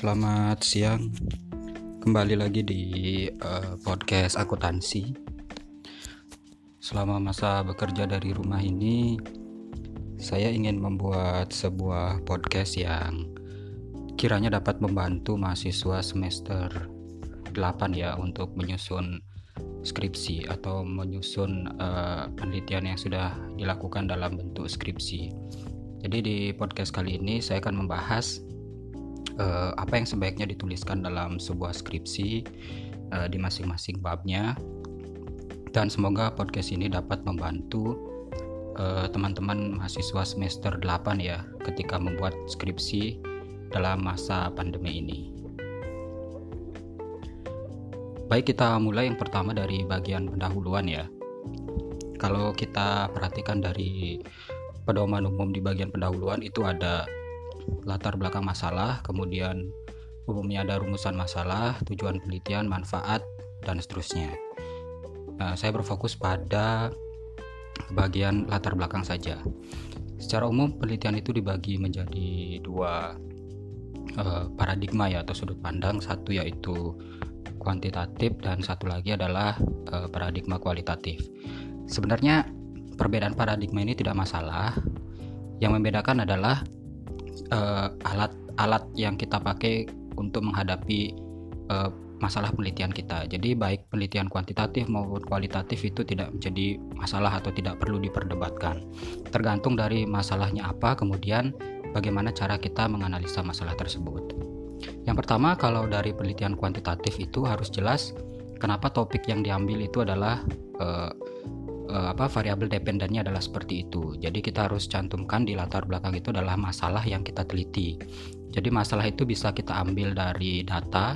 Selamat siang, kembali lagi di podcast akuntansi. Selama masa bekerja dari rumah ini, saya ingin membuat sebuah podcast yang kiranya dapat membantu mahasiswa semester 8 ya untuk menyusun skripsi atau menyusun penelitian yang sudah dilakukan dalam bentuk skripsi. Jadi di podcast kali ini saya akan membahas apa yang sebaiknya dituliskan dalam sebuah skripsi di masing-masing babnya, dan semoga podcast ini dapat membantu teman-teman mahasiswa semester 8 ya ketika membuat skripsi dalam masa pandemi ini. Baik, kita mulai yang pertama dari bagian pendahuluan ya. Kalau kita perhatikan dari pedoman umum di bagian pendahuluan itu ada latar belakang masalah, kemudian umumnya ada rumusan masalah, tujuan penelitian, manfaat, dan seterusnya. Saya berfokus pada bagian latar belakang saja. Secara umum penelitian itu dibagi menjadi dua paradigma ya, atau sudut pandang. Satu yaitu kuantitatif dan satu lagi adalah paradigma kualitatif. Sebenarnya perbedaan paradigma ini tidak masalah. Yang membedakan adalah alat yang kita pakai untuk menghadapi masalah penelitian kita. Jadi baik penelitian kuantitatif maupun kualitatif itu tidak menjadi masalah atau tidak perlu diperdebatkan. Tergantung dari masalahnya apa, kemudian bagaimana cara kita menganalisa masalah tersebut. Yang pertama, kalau dari penelitian kuantitatif itu harus jelas kenapa topik yang diambil itu adalah variabel dependennya adalah seperti itu. Jadi kita harus cantumkan di latar belakang itu adalah masalah yang kita teliti. Jadi masalah itu bisa kita ambil dari data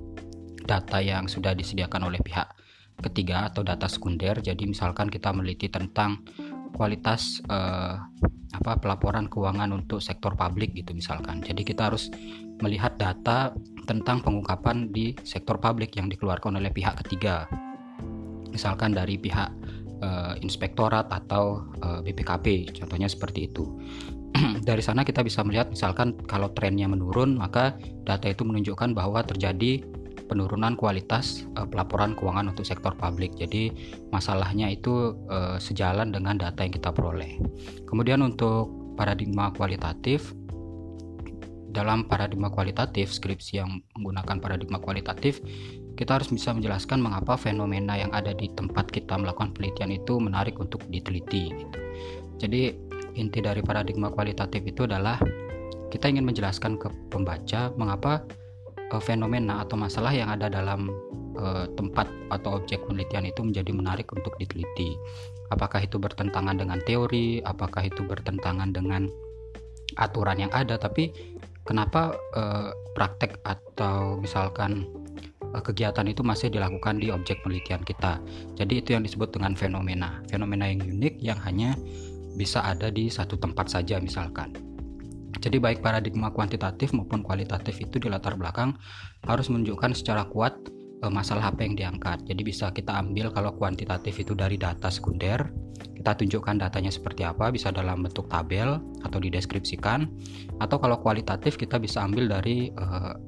yang sudah disediakan oleh pihak ketiga atau data sekunder. Jadi misalkan kita meneliti tentang kualitas pelaporan keuangan untuk sektor publik gitu misalkan. Jadi kita harus melihat data tentang pengungkapan di sektor publik yang dikeluarkan oleh pihak ketiga. Misalkan dari pihak inspektorat atau BPKP, contohnya seperti itu. Dari sana kita bisa melihat misalkan kalau trennya menurun, maka data itu menunjukkan bahwa terjadi penurunan kualitas pelaporan keuangan untuk sektor publik. Jadi masalahnya itu sejalan dengan data yang kita peroleh. Kemudian untuk paradigma kualitatif, dalam paradigma kualitatif, skripsi yang menggunakan paradigma kualitatif, kita harus bisa menjelaskan mengapa fenomena yang ada di tempat kita melakukan penelitian itu menarik untuk diteliti gitu. Jadi inti dari paradigma kualitatif itu adalah kita ingin menjelaskan ke pembaca mengapa fenomena atau masalah yang ada dalam tempat atau objek penelitian itu menjadi menarik untuk diteliti. Apakah itu bertentangan dengan teori, apakah itu bertentangan dengan aturan yang ada, tapi kenapa praktek atau misalkan kegiatan itu masih dilakukan di objek penelitian kita. Jadi itu yang disebut dengan fenomena yang unik yang hanya bisa ada di satu tempat saja misalkan. Jadi baik paradigma kuantitatif maupun kualitatif itu di latar belakang harus menunjukkan secara kuat masalah apa yang diangkat. Jadi bisa kita ambil kalau kuantitatif itu dari data sekunder, kita tunjukkan datanya seperti apa, bisa dalam bentuk tabel atau dideskripsikan. Atau kalau kualitatif kita bisa ambil dari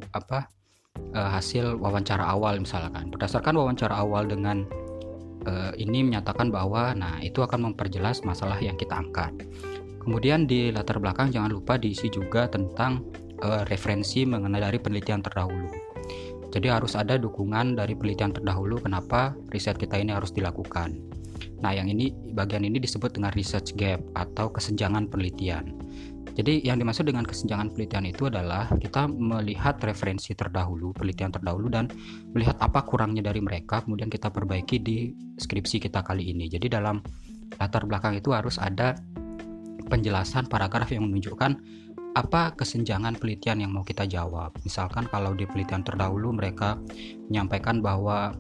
hasil wawancara awal misalkan. Berdasarkan wawancara awal dengan ini menyatakan bahwa itu akan memperjelas masalah yang kita angkat. Kemudian di latar belakang jangan lupa diisi juga tentang referensi mengenai dari penelitian terdahulu. Jadi harus ada dukungan dari penelitian terdahulu kenapa riset kita ini harus dilakukan. Nah, bagian ini disebut dengan research gap atau kesenjangan penelitian. Jadi yang dimaksud dengan kesenjangan penelitian itu adalah kita melihat referensi terdahulu, penelitian terdahulu, dan melihat apa kurangnya dari mereka, kemudian kita perbaiki di skripsi kita kali ini. Jadi dalam latar belakang itu harus ada penjelasan paragraf yang menunjukkan apa kesenjangan penelitian yang mau kita jawab. Misalkan kalau di penelitian terdahulu mereka menyampaikan bahwa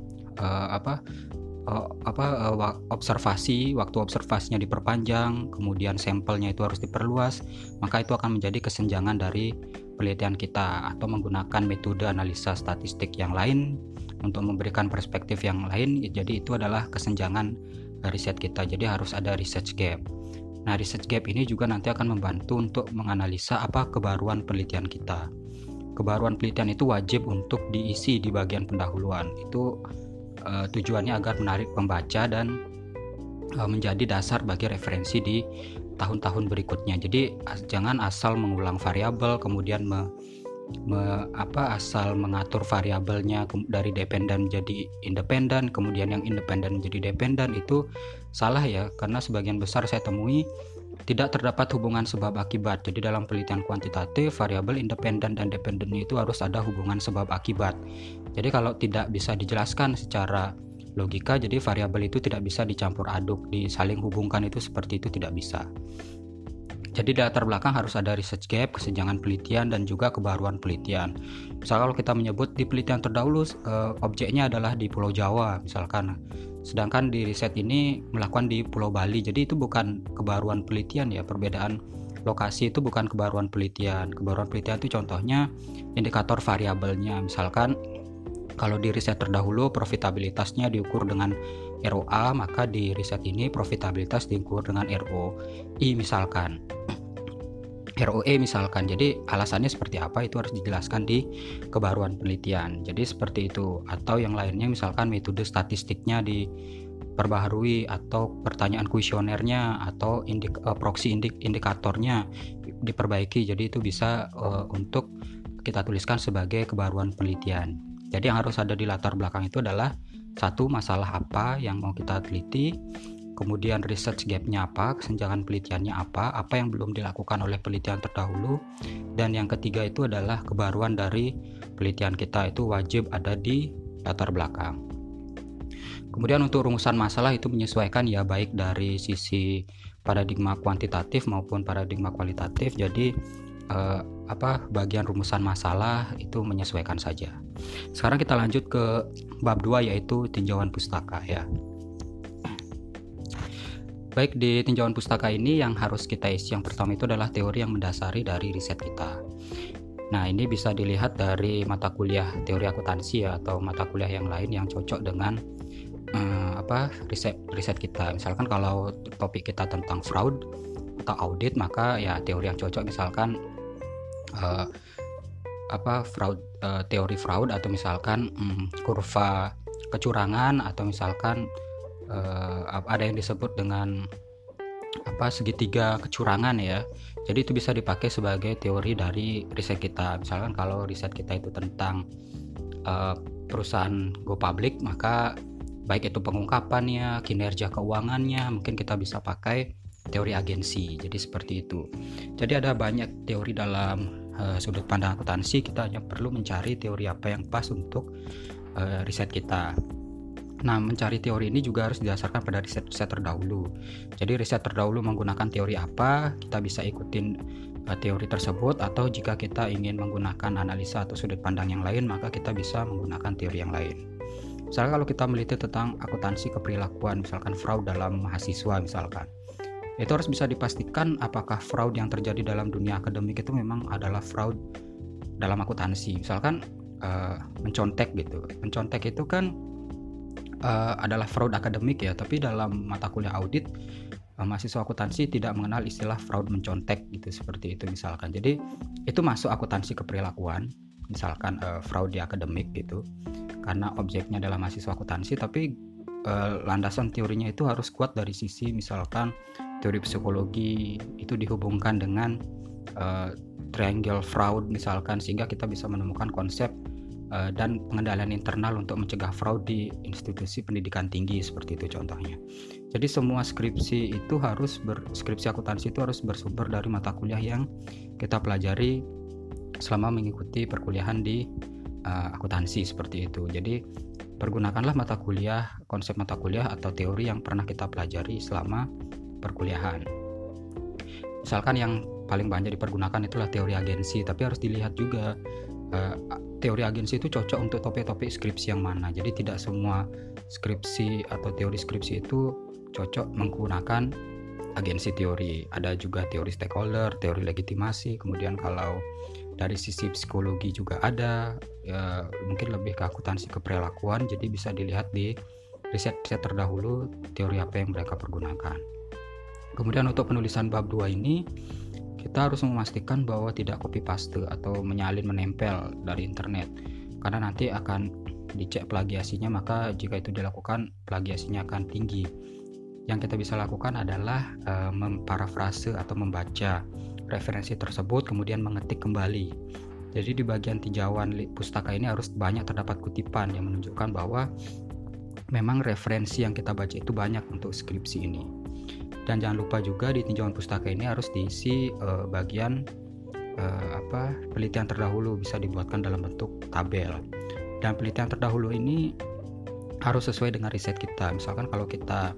waktu observasinya diperpanjang, kemudian sampelnya itu harus diperluas, maka itu akan menjadi kesenjangan dari penelitian kita, atau menggunakan metode analisa statistik yang lain untuk memberikan perspektif yang lain. Jadi itu adalah kesenjangan riset kita. Jadi harus ada research gap. Nah, research gap ini juga nanti akan membantu untuk menganalisa apa kebaruan penelitian kita. kebaruan penelitian itu wajib untuk diisi di bagian pendahuluan. Itu tujuannya agar menarik pembaca dan menjadi dasar bagi referensi di tahun-tahun berikutnya. Jadi jangan asal mengulang variabel kemudian asal mengatur variabelnya dari dependen menjadi independen, kemudian yang independen menjadi dependen. Itu salah ya, karena sebagian besar saya temui tidak terdapat hubungan sebab akibat. Jadi dalam penelitian kuantitatif, variabel independen dan dependen itu harus ada hubungan sebab akibat. Jadi kalau tidak bisa dijelaskan secara logika, jadi variabel itu tidak bisa dicampur aduk, disaling hubungkan, itu seperti itu tidak bisa. Jadi di latar belakang harus ada research gap, kesenjangan penelitian, dan juga kebaruan penelitian. Misal kalau kita menyebut di penelitian terdahulu objeknya adalah di Pulau Jawa misalkan, sedangkan di riset ini melakukan di Pulau Bali, jadi itu bukan kebaruan penelitian ya. Perbedaan lokasi itu bukan kebaruan penelitian. Kebaruan penelitian itu contohnya indikator variabelnya. Misalkan kalau di riset terdahulu profitabilitasnya diukur dengan ROA, maka di riset ini profitabilitas diukur dengan ROI misalkan, ROE misalkan. Jadi alasannya seperti apa itu harus dijelaskan di kebaruan penelitian. Jadi seperti itu. Atau yang lainnya misalkan metode statistiknya diperbaharui, atau pertanyaan kuesionernya, atau proxy indikatornya diperbaiki. Jadi itu bisa untuk kita tuliskan sebagai kebaruan penelitian. Jadi yang harus ada di latar belakang itu adalah satu, masalah apa yang mau kita teliti, kemudian research gap-nya apa, kesenjangan penelitiannya apa yang belum dilakukan oleh penelitian terdahulu, dan yang ketiga itu adalah kebaruan dari penelitian kita itu wajib ada di latar belakang. Kemudian untuk rumusan masalah itu menyesuaikan ya, baik dari sisi paradigma kuantitatif maupun paradigma kualitatif. Jadi bagian rumusan masalah itu menyesuaikan saja. Sekarang kita lanjut ke bab 2, yaitu tinjauan pustaka ya. Baik, di tinjauan pustaka ini yang harus kita isi yang pertama itu adalah teori yang mendasari dari riset kita. Nah, ini bisa dilihat dari mata kuliah teori akuntansi ya, atau mata kuliah yang lain yang cocok dengan riset kita. Misalkan kalau topik kita tentang fraud atau audit, maka ya teori yang cocok misalkan teori fraud, atau misalkan kurva kecurangan, atau misalkan ada yang disebut dengan segitiga kecurangan ya. Jadi itu bisa dipakai sebagai teori dari riset kita. Misalkan kalau riset kita itu tentang perusahaan go public, maka baik itu pengungkapannya, kinerja keuangannya, mungkin kita bisa pakai teori agensi. Jadi seperti itu. Jadi ada banyak teori dalam sudut pandang akuntansi. Kita hanya perlu mencari teori apa yang pas untuk riset kita. Nah, mencari teori ini juga harus didasarkan pada riset terdahulu. Jadi riset terdahulu menggunakan teori apa, kita bisa ikutin teori tersebut, atau jika kita ingin menggunakan analisa atau sudut pandang yang lain, maka kita bisa menggunakan teori yang lain. Misalnya kalau kita meliti tentang akuntansi keperilakuan, misalkan fraud dalam mahasiswa misalkan, itu harus bisa dipastikan apakah fraud yang terjadi dalam dunia akademik itu memang adalah fraud dalam akuntansi. Misalkan mencontek gitu. Mencontek itu kan adalah fraud akademik ya, tapi dalam mata kuliah audit mahasiswa akuntansi tidak mengenal istilah fraud mencontek gitu, seperti itu misalkan. Jadi itu masuk akuntansi keperilakuan, misalkan fraud di akademik gitu, karena objeknya adalah mahasiswa akuntansi, tapi landasan teorinya itu harus kuat dari sisi misalkan teori psikologi itu dihubungkan dengan triangle fraud misalkan, sehingga kita bisa menemukan konsep dan pengendalian internal untuk mencegah fraud di institusi pendidikan tinggi, seperti itu contohnya. Jadi semua skripsi akuntansi itu harus bersumber dari mata kuliah yang kita pelajari selama mengikuti perkuliahan di akuntansi, seperti itu. Jadi pergunakanlah konsep mata kuliah atau teori yang pernah kita pelajari selama perkuliahan. Misalkan yang paling banyak dipergunakan itulah teori agensi, tapi harus dilihat juga teori agensi itu cocok untuk topik-topik skripsi yang mana. Jadi tidak semua skripsi atau teori skripsi itu cocok menggunakan agensi teori. Ada juga teori stakeholder, teori legitimasi, kemudian kalau dari sisi psikologi juga ada, mungkin lebih ke akuntansi keperilakuan. Jadi bisa dilihat di riset terdahulu teori apa yang mereka pergunakan. Kemudian untuk penulisan bab 2 ini kita harus memastikan bahwa tidak copy paste atau menyalin menempel dari internet, karena nanti akan dicek plagiasinya, maka jika itu dilakukan plagiasinya akan tinggi. Yang kita bisa lakukan adalah memparafrase atau membaca referensi tersebut kemudian mengetik kembali. Jadi di bagian tinjauan pustaka ini harus banyak terdapat kutipan yang menunjukkan bahwa memang referensi yang kita baca itu banyak untuk skripsi ini. Dan jangan lupa juga di tinjauan pustaka ini harus diisi bagian penelitian terdahulu, bisa dibuatkan dalam bentuk tabel. Dan penelitian terdahulu ini harus sesuai dengan riset kita. Misalkan kalau kita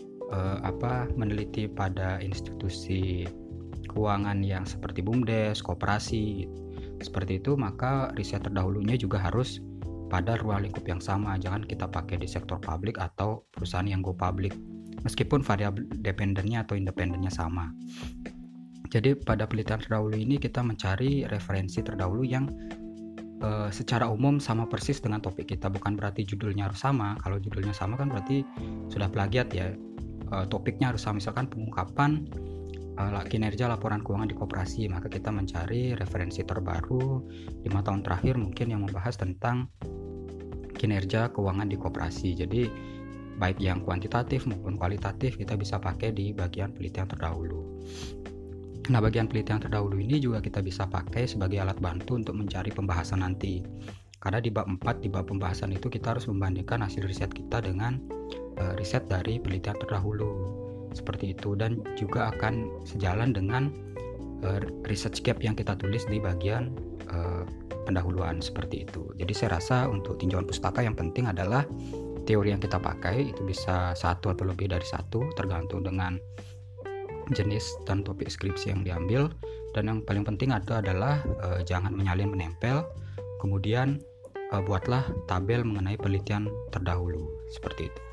meneliti pada institusi keuangan yang seperti BUMDes, koperasi, seperti itu, maka riset terdahulunya juga harus pada ruang lingkup yang sama. Jangan kita pakai di sektor publik atau perusahaan yang go public, meskipun variabel dependennya atau independennya sama. Jadi pada penelitian terdahulu ini kita mencari referensi terdahulu yang secara umum sama persis dengan topik kita. Bukan berarti judulnya harus sama. Kalau judulnya sama kan berarti sudah plagiat ya. Topiknya harus sama, misalkan pengungkapan kinerja laporan keuangan di koperasi, maka kita mencari referensi terbaru 5 tahun terakhir mungkin yang membahas tentang kinerja keuangan di koperasi. Jadi baik yang kuantitatif maupun kualitatif kita bisa pakai di bagian penelitian terdahulu. Nah, bagian penelitian terdahulu ini juga kita bisa pakai sebagai alat bantu untuk mencari pembahasan nanti. Karena di bab 4, di bab pembahasan itu kita harus membandingkan hasil riset kita dengan riset dari penelitian terdahulu. Seperti itu, dan juga akan sejalan dengan research gap yang kita tulis di bagian pendahuluan, seperti itu. Jadi saya rasa untuk tinjauan pustaka yang penting adalah teori yang kita pakai itu bisa satu atau lebih dari satu, tergantung dengan jenis dan topik skripsi yang diambil. Dan yang paling penting adalah jangan menyalin menempel. Kemudian buatlah tabel mengenai penelitian terdahulu, seperti itu.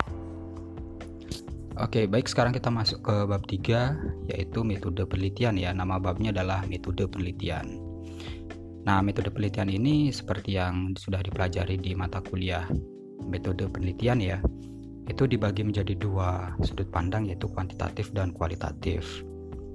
Oke, baik, sekarang kita masuk ke bab 3, yaitu metode penelitian ya. Nama babnya adalah metode penelitian. Nah, metode penelitian ini seperti yang sudah dipelajari di mata kuliah metode penelitian ya, itu dibagi menjadi 2 sudut pandang, yaitu kuantitatif dan kualitatif.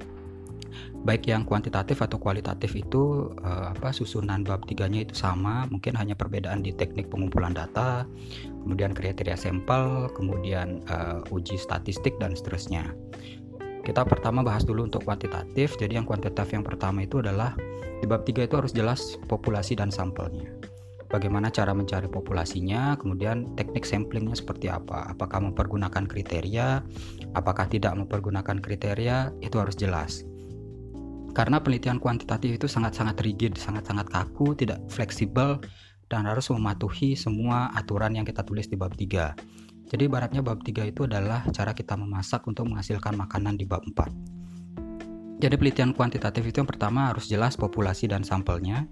Baik yang kuantitatif atau kualitatif itu susunan bab 3-nya itu sama, mungkin hanya perbedaan di teknik pengumpulan data, kemudian kriteria sampel, kemudian uji statistik dan seterusnya. Kita pertama bahas dulu untuk kuantitatif. Jadi yang kuantitatif yang pertama itu adalah di bab 3 itu harus jelas populasi dan sampelnya. Bagaimana cara mencari populasinya, kemudian teknik samplingnya seperti apa, apakah mempergunakan kriteria, apakah tidak mempergunakan kriteria, itu harus jelas. Karena penelitian kuantitatif itu sangat-sangat rigid, sangat-sangat kaku, tidak fleksibel, dan harus mematuhi semua aturan yang kita tulis di bab 3. Jadi ibaratnya bab 3 itu adalah cara kita memasak untuk menghasilkan makanan di bab 4. Jadi penelitian kuantitatif itu yang pertama harus jelas populasi dan sampelnya.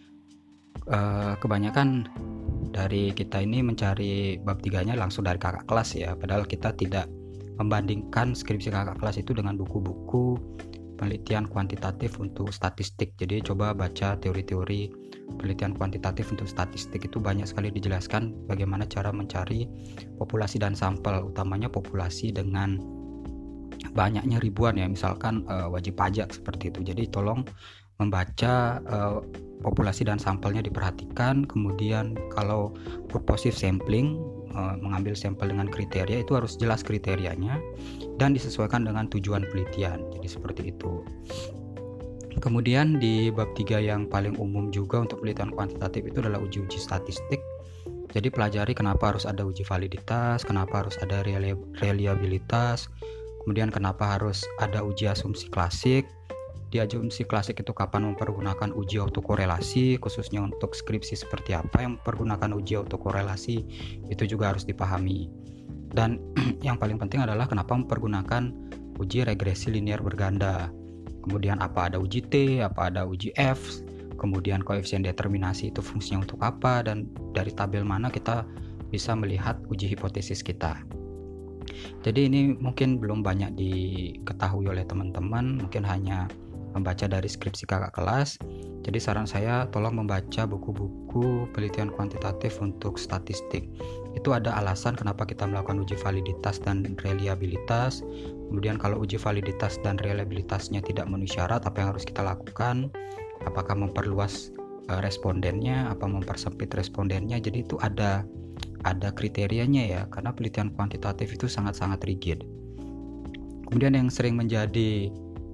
Kebanyakan dari kita ini mencari bab 3-nya langsung dari kakak kelas ya, padahal kita tidak membandingkan skripsi kakak kelas itu dengan buku-buku penelitian kuantitatif untuk statistik. Jadi coba baca teori-teori penelitian kuantitatif untuk statistik, itu banyak sekali dijelaskan bagaimana cara mencari populasi dan sampel, utamanya populasi dengan banyaknya ribuan ya, misalkan wajib pajak seperti itu. Jadi tolong membaca populasi dan sampelnya diperhatikan. Kemudian kalau purposive sampling, mengambil sampel dengan kriteria, itu harus jelas kriterianya dan disesuaikan dengan tujuan penelitian. Jadi seperti itu. Kemudian di bab 3 yang paling umum juga untuk penelitian kuantitatif itu adalah uji-uji statistik. Jadi pelajari kenapa harus ada uji validitas, kenapa harus ada reliabilitas, kemudian kenapa harus ada uji asumsi klasik. Di asumsi klasik itu kapan mempergunakan uji autokorelasi, khususnya untuk skripsi seperti apa yang mempergunakan uji autokorelasi, itu juga harus dipahami. Dan yang paling penting adalah kenapa mempergunakan uji regresi linear berganda. Kemudian apa ada uji T, apa ada uji F, kemudian koefisien determinasi itu fungsinya untuk apa, dan dari tabel mana kita bisa melihat uji hipotesis kita. Jadi ini mungkin belum banyak diketahui oleh teman-teman, mungkin hanya membaca dari skripsi kakak kelas. Jadi saran saya tolong membaca buku-buku penelitian kuantitatif untuk statistik. Itu ada alasan kenapa kita melakukan uji validitas dan reliabilitas. Kemudian kalau uji validitas dan reliabilitasnya tidak memenuhi syarat, apa yang harus kita lakukan? Apakah memperluas respondennya, apa mempersempit respondennya? Jadi itu ada kriterianya ya, karena penelitian kuantitatif itu sangat-sangat rigid. Kemudian yang sering menjadi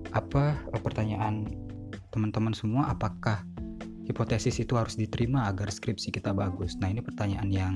pertanyaan teman-teman semua, apakah hipotesis itu harus diterima agar skripsi kita bagus? Nah, ini pertanyaan yang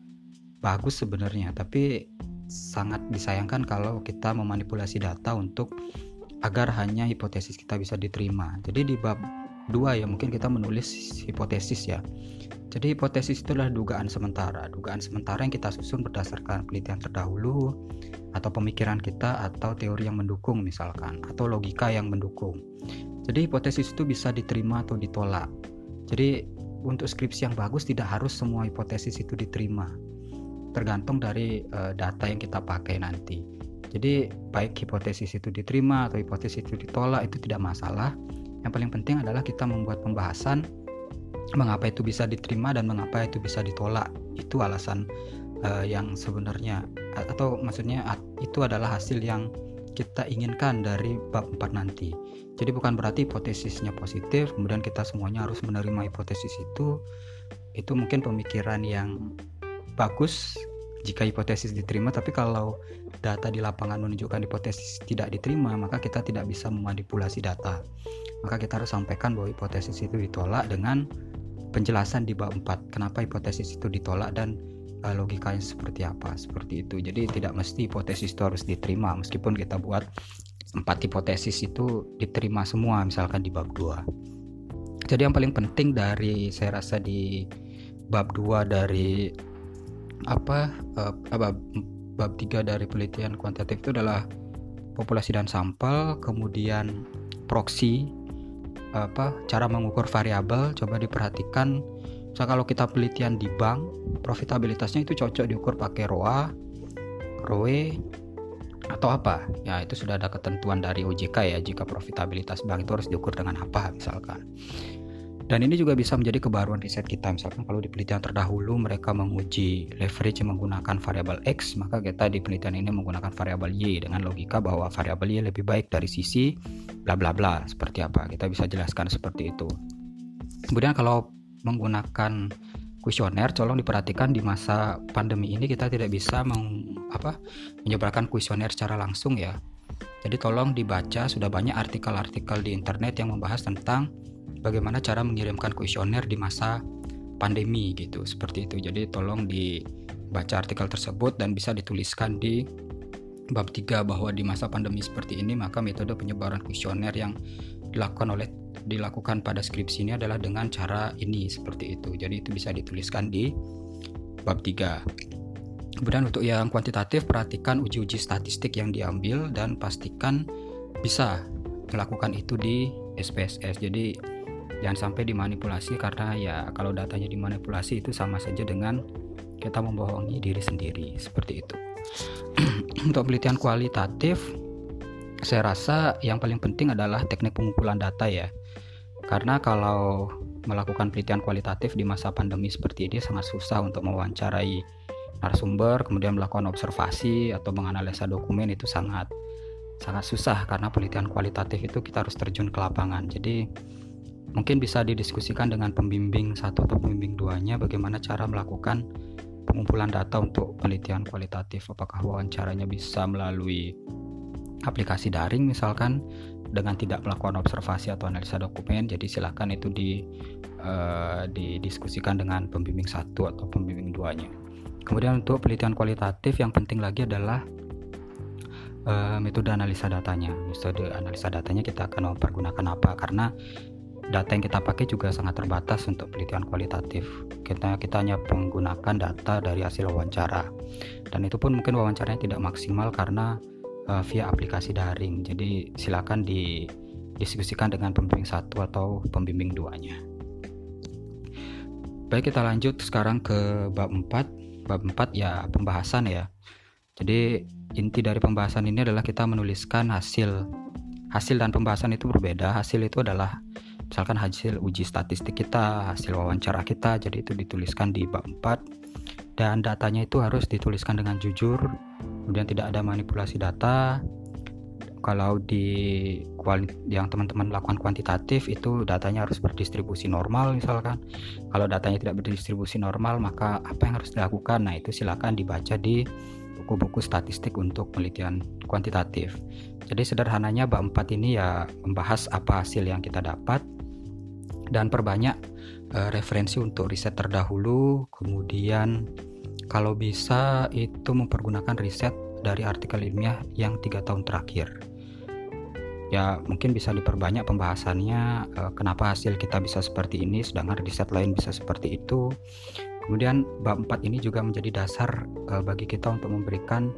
bagus sebenarnya, tapi sangat disayangkan kalau kita memanipulasi data untuk agar hanya hipotesis kita bisa diterima. Jadi di bab 2 ya mungkin kita menulis hipotesis ya. Jadi hipotesis itu adalah dugaan sementara yang kita susun berdasarkan penelitian terdahulu atau pemikiran kita atau teori yang mendukung misalkan, atau logika yang mendukung. Jadi hipotesis itu bisa diterima atau ditolak. Jadi untuk skripsi yang bagus tidak harus semua hipotesis itu diterima, tergantung dari data yang kita pakai nanti. Jadi baik hipotesis itu diterima atau hipotesis itu ditolak itu tidak masalah. Yang paling penting adalah kita membuat pembahasan mengapa itu bisa diterima dan mengapa itu bisa ditolak. Itu alasan yang sebenarnya, atau maksudnya itu adalah hasil yang kita inginkan dari bab 4 nanti. Jadi bukan berarti hipotesisnya positif kemudian kita semuanya harus menerima hipotesis itu. Itu mungkin pemikiran yang bagus jika hipotesis diterima, tapi kalau data di lapangan menunjukkan hipotesis tidak diterima, maka kita tidak bisa memanipulasi data. Maka kita harus sampaikan bahwa hipotesis itu ditolak dengan penjelasan di bab 4 kenapa hipotesis itu ditolak dan logikanya seperti apa, seperti itu. Jadi tidak mesti hipotesis itu harus diterima, meskipun kita buat 4 hipotesis itu diterima semua misalkan di bab 2. Jadi yang paling penting dari saya rasa di bab 2 dari bab 3 dari penelitian kuantitatif itu adalah populasi dan sampel, kemudian proksi, cara mengukur variabel. Coba diperhatikan, misalnya kalau kita penelitian di bank, profitabilitasnya itu cocok diukur pakai ROA, ROE, atau apa ya, itu sudah ada ketentuan dari OJK ya, jika profitabilitas bank itu harus diukur dengan apa misalkan. Dan ini juga bisa menjadi kebaruan riset kita. Misalkan kalau di penelitian terdahulu mereka menguji leverage menggunakan variabel X, maka kita di penelitian ini menggunakan variabel Y dengan logika bahwa variabel Y lebih baik dari sisi bla bla bla. Seperti apa? Kita bisa jelaskan seperti itu. Kemudian kalau menggunakan kuesioner, tolong diperhatikan di masa pandemi ini kita tidak bisa menyebarkan kuesioner secara langsung ya. Jadi tolong dibaca, sudah banyak artikel-artikel di internet yang membahas tentang bagaimana cara mengirimkan kuesioner di masa pandemi gitu, seperti itu. Jadi tolong dibaca artikel tersebut dan bisa dituliskan di bab 3 bahwa di masa pandemi seperti ini maka metode penyebaran kuesioner yang dilakukan pada skripsi ini adalah dengan cara ini, seperti itu. Jadi itu bisa dituliskan di bab 3. Kemudian untuk yang kuantitatif, perhatikan uji-uji statistik yang diambil dan pastikan bisa melakukan itu di SPSS. Jadi jangan sampai dimanipulasi, karena ya kalau datanya dimanipulasi itu sama saja dengan kita membohongi diri sendiri, seperti itu. Untuk penelitian kualitatif, saya rasa yang paling penting adalah teknik pengumpulan data ya. Karena kalau melakukan penelitian kualitatif di masa pandemi seperti ini sangat susah untuk mewawancarai narasumber, kemudian melakukan observasi atau menganalisa dokumen, itu sangat susah karena penelitian kualitatif itu kita harus terjun ke lapangan. Jadi mungkin bisa didiskusikan dengan pembimbing 1 atau pembimbing 2-nya bagaimana cara melakukan pengumpulan data untuk penelitian kualitatif. Apakah wawancaranya bisa melalui aplikasi daring misalkan dengan tidak melakukan observasi atau analisa dokumen. Jadi silakan itu didiskusikan dengan pembimbing 1 atau pembimbing 2-nya. Kemudian untuk penelitian kualitatif yang penting lagi adalah metode analisa datanya. Metode analisa datanya kita akan mempergunakan apa? Karena data yang kita pakai juga sangat terbatas untuk penelitian kualitatif. Kita hanya menggunakan data dari hasil wawancara, dan itu pun mungkin wawancaranya tidak maksimal karena via aplikasi daring. Jadi silakan didiskusikan dengan pembimbing 1 atau pembimbing 2-nya. Baik, kita lanjut sekarang ke bab 4. Bab 4 ya pembahasan ya. Jadi inti dari pembahasan ini adalah kita menuliskan hasil hasil dan pembahasan itu berbeda. Hasil itu adalah misalkan hasil uji statistik kita, hasil wawancara kita, jadi itu dituliskan di bab 4, dan datanya itu harus dituliskan dengan jujur, kemudian tidak ada manipulasi data. Kalau yang teman-teman lakukan kuantitatif itu datanya harus berdistribusi normal misalkan. Kalau datanya tidak berdistribusi normal, maka apa yang harus dilakukan? Nah, itu silakan dibaca di buku-buku statistik untuk penelitian kuantitatif. Jadi sederhananya bab 4 ini ya membahas apa hasil yang kita dapat dan perbanyak referensi untuk riset terdahulu. Kemudian kalau bisa itu mempergunakan riset dari artikel ilmiah yang 3 tahun terakhir. Ya mungkin bisa diperbanyak pembahasannya, kenapa hasil kita bisa seperti ini sedangkan riset lain bisa seperti itu. Kemudian bab 4 ini juga menjadi dasar bagi kita untuk memberikan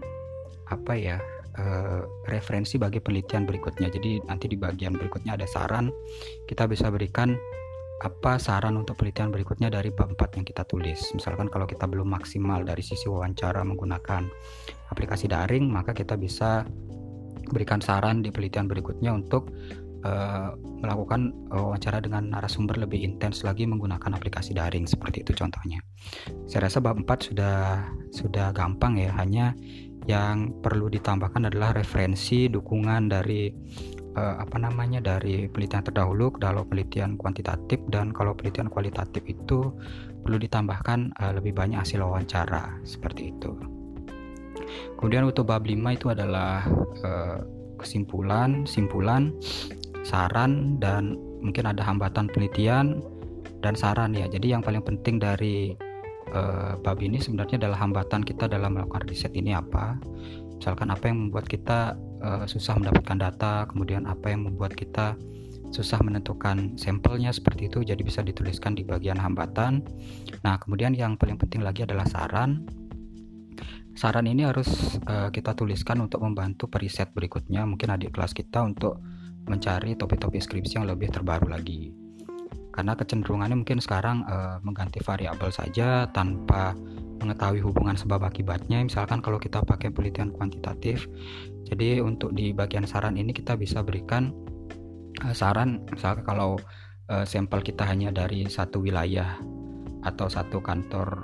referensi bagi penelitian berikutnya. Jadi nanti di bagian berikutnya ada saran, kita bisa berikan apa saran untuk penelitian berikutnya dari bab 4 yang kita tulis. Misalkan kalau kita belum maksimal dari sisi wawancara menggunakan aplikasi daring, maka kita bisa berikan saran di penelitian berikutnya untuk melakukan wawancara dengan narasumber lebih intens lagi menggunakan aplikasi daring, seperti itu contohnya. Saya rasa bab 4 sudah gampang ya, hanya yang perlu ditambahkan adalah referensi dukungan dari dari penelitian terdahulu kalau penelitian kuantitatif, dan kalau penelitian kualitatif itu perlu ditambahkan lebih banyak hasil wawancara, seperti itu. Kemudian untuk bab 5 itu adalah simpulan, saran, dan mungkin ada hambatan penelitian dan saran ya. Jadi yang paling penting dari bab ini sebenarnya adalah hambatan kita dalam melakukan riset ini apa. Misalkan apa yang membuat kita susah mendapatkan data, kemudian apa yang membuat kita susah menentukan sampelnya, seperti itu. Jadi bisa dituliskan di bagian hambatan. Nah, kemudian yang paling penting lagi adalah saran. Saran ini harus kita tuliskan untuk membantu periset berikutnya, mungkin adik kelas kita untuk mencari topik-topik skripsi yang lebih terbaru lagi. Karena kecenderungannya mungkin sekarang mengganti variabel saja tanpa mengetahui hubungan sebab akibatnya. Misalkan kalau kita pakai penelitian kuantitatif, jadi untuk di bagian saran ini kita bisa berikan saran, misalkan kalau sampel kita hanya dari satu wilayah atau satu kantor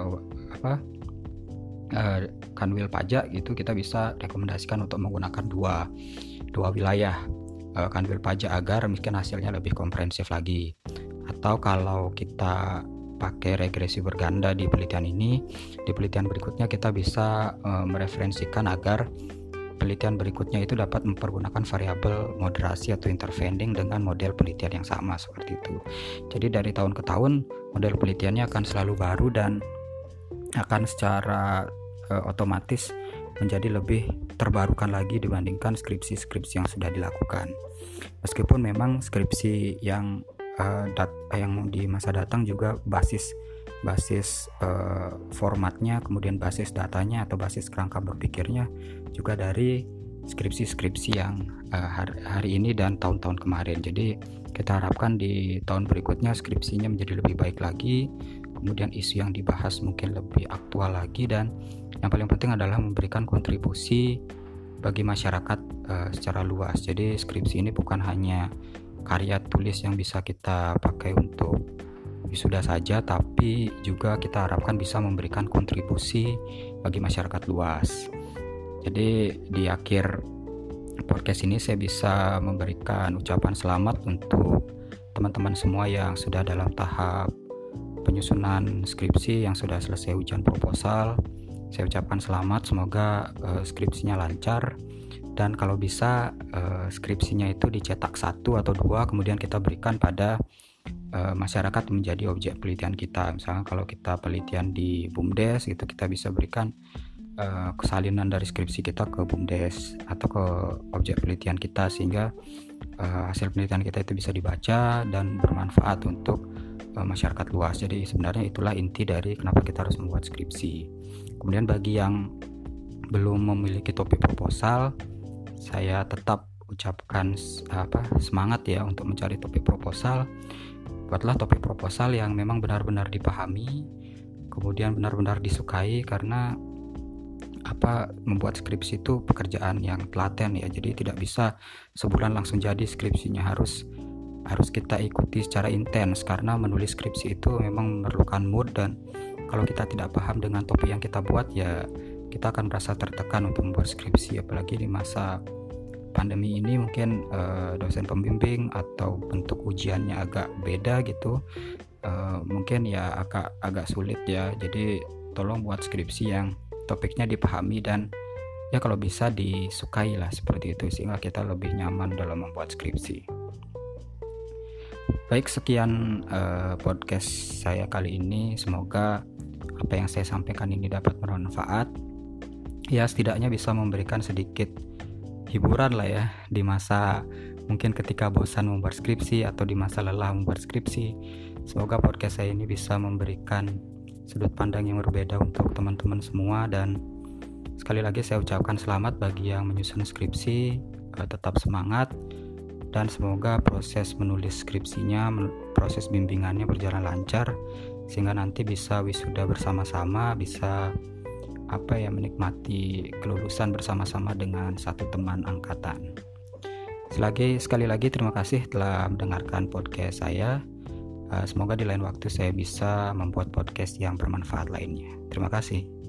kanwil pajak gitu, kita bisa rekomendasikan untuk menggunakan dua wilayah kanwil pajak agar mungkin hasilnya lebih komprehensif lagi. Atau kalau kita pakai regresi berganda di penelitian ini, di penelitian berikutnya kita bisa mereferensikan agar penelitian berikutnya itu dapat mempergunakan variabel moderasi atau interfending dengan model penelitian yang sama, seperti itu. Jadi dari tahun ke tahun model penelitiannya akan selalu baru dan akan secara otomatis menjadi lebih terbarukan lagi dibandingkan skripsi-skripsi yang sudah dilakukan. Meskipun memang skripsi yang di masa datang juga basis formatnya, kemudian basis datanya atau basis kerangka berpikirnya juga dari skripsi-skripsi yang hari ini dan tahun-tahun kemarin. Jadi kita harapkan di tahun berikutnya skripsinya menjadi lebih baik lagi, kemudian isu yang dibahas mungkin lebih aktual lagi, dan yang paling penting adalah memberikan kontribusi bagi masyarakat secara luas. Jadi skripsi ini bukan hanya karya tulis yang bisa kita pakai untuk wisuda saja, tapi juga kita harapkan bisa memberikan kontribusi bagi masyarakat luas. Jadi di akhir podcast ini saya bisa memberikan ucapan selamat untuk teman-teman semua yang sudah dalam tahap penyusunan skripsi, yang sudah selesai ujian proposal. Saya ucapkan selamat, semoga skripsinya lancar, dan kalau bisa skripsinya itu dicetak 1 atau 2, kemudian kita berikan pada masyarakat menjadi objek penelitian kita. Misalnya kalau kita penelitian di BUMDes gitu, kita bisa berikan kesalinan dari skripsi kita ke BUMDes atau ke objek penelitian kita, sehingga hasil penelitian kita itu bisa dibaca dan bermanfaat untuk masyarakat luas. Jadi sebenarnya itulah inti dari kenapa kita harus membuat skripsi. Kemudian bagi yang belum memiliki topik proposal, saya tetap ucapkan semangat ya untuk mencari topik proposal. Buatlah topik proposal yang memang benar-benar dipahami, kemudian benar-benar disukai, karena membuat skripsi itu pekerjaan yang telaten ya. Jadi tidak bisa sebulan langsung jadi skripsinya, harus kita ikuti secara intens, karena menulis skripsi itu memang memerlukan mood, dan kalau kita tidak paham dengan topik yang kita buat ya kita akan merasa tertekan untuk membuat skripsi. Apalagi di masa pandemi ini mungkin dosen pembimbing atau bentuk ujiannya agak beda gitu, mungkin ya agak sulit ya. Jadi tolong buat skripsi yang topiknya dipahami dan ya kalau bisa disukai lah, seperti itu, sehingga kita lebih nyaman dalam membuat skripsi. Baik, sekian podcast saya kali ini. Semoga apa yang saya sampaikan ini dapat bermanfaat, ya setidaknya bisa memberikan sedikit hiburan lah ya di masa mungkin ketika bosan membuat skripsi atau di masa lelah membuat skripsi. Semoga podcast saya ini bisa memberikan sudut pandang yang berbeda untuk teman-teman semua, dan sekali lagi saya ucapkan selamat bagi yang menyusun skripsi, tetap semangat, dan semoga proses menulis skripsinya, proses bimbingannya berjalan lancar sehingga nanti bisa wisuda bersama-sama, bisa menikmati kelulusan bersama-sama dengan satu teman angkatan. Sekali lagi terima kasih telah mendengarkan podcast saya. Semoga di lain waktu saya bisa membuat podcast yang bermanfaat lainnya. Terima kasih.